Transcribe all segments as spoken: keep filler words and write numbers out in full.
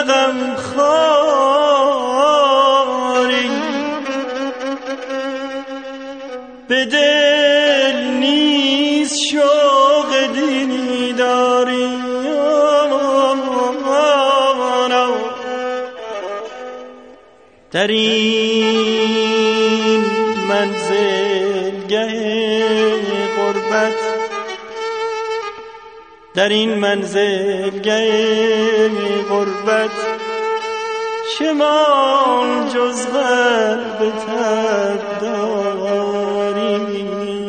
نغم خاری به دل نیز شوق دینی داری در این منزلگه غربت در این منزلگه غربت چه مان جز قلب تب داری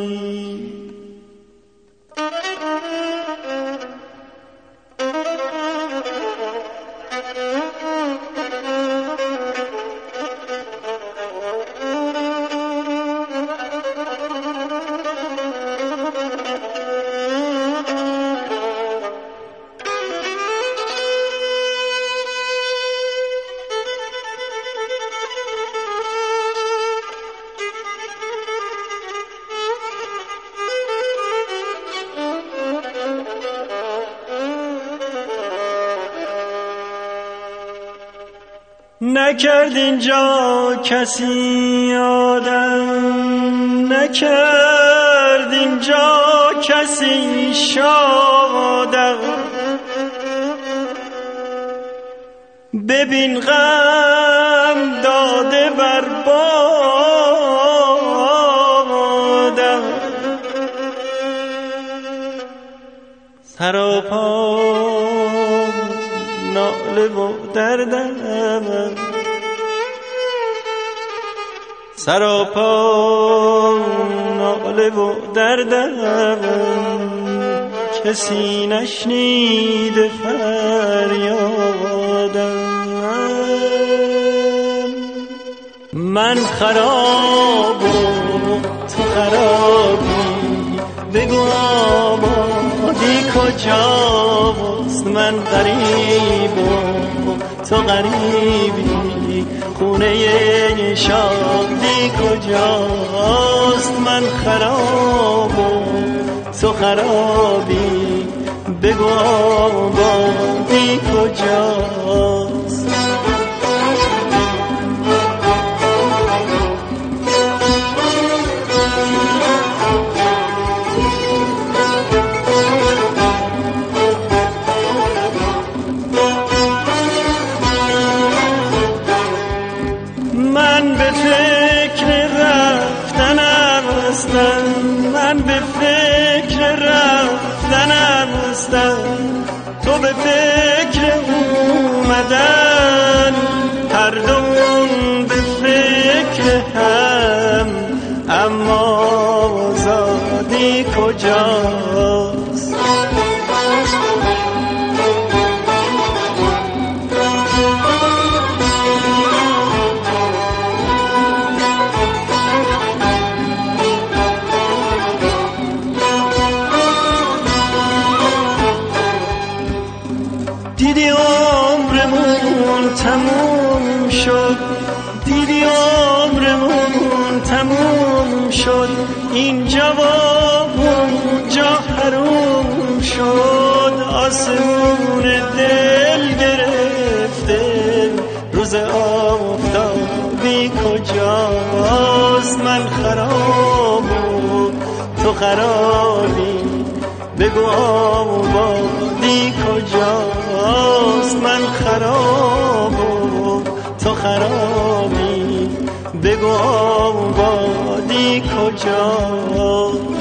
نکرد اینجا کسی آدم نکرد اینجا کسی شادم ببین غم داده بر بادم سراپا ناله و دردم سراپا ناله و دردم کسی نشنیده فریادم من خراب و تو خرابی بگو آبادی کجاست من غریب و تو غریبی خونه شادی کجاست من خراب و تو خرابی بگو آبادی کجاست من به فکر رفتنم هستم تو به فکر اومدن هر دومون به فکر هم اما آزادی کجاست دیدی عمرمون تموم شد دیدی عمرمون تموم شد اینجا و اونجا حروم شد آسمون دل گرفته روز آفتابی کجاست من خراب و تو خرابی بگو آبادی کجاست من خراب و تو خرابی بگو آبادی کجاست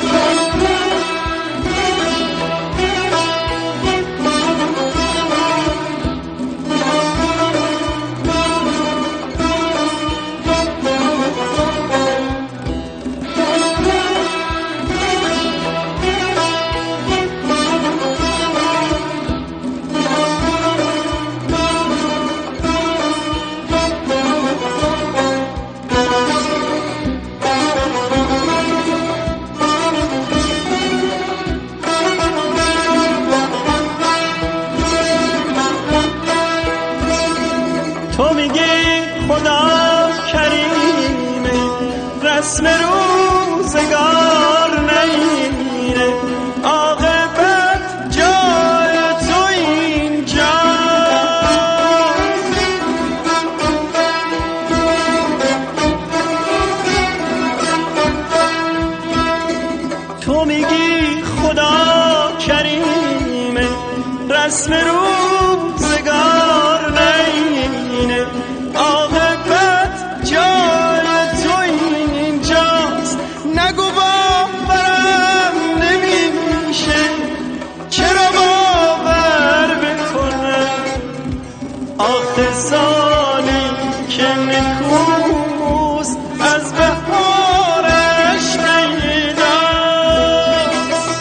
تو میگی خدا کریمه رسم روزگار نمیره عاقبت جای تو اینجا آخه سالی که نکوست از بهارش پیداست.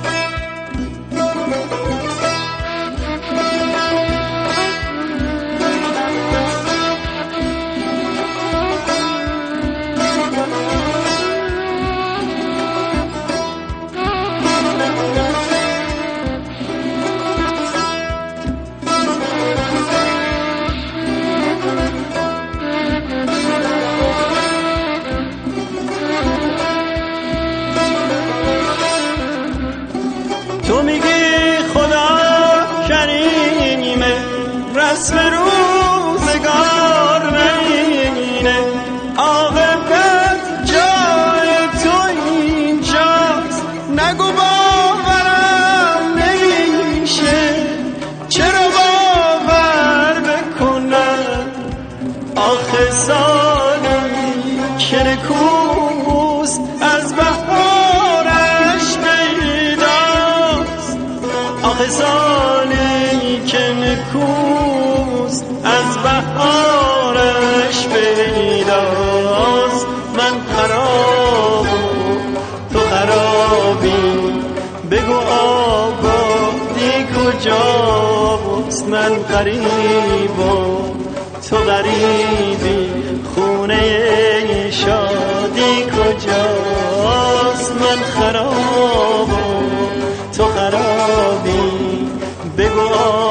تو میگی خدا کریمه، رسم روزگار نینه، عاقبت جای تو اینجاست، نگو باورم نمیشه، چرا باور بکنم؟ آخه سالی که نکوست از بهارش پیداست. آخه سالی که نکوست از بهارش پیداست. من خراب تو خرابی، بگو آبادی کجاست؟ من غریب و تو غریبی، خونه شادی کجاست؟ من خراب و تو خرابی، بگو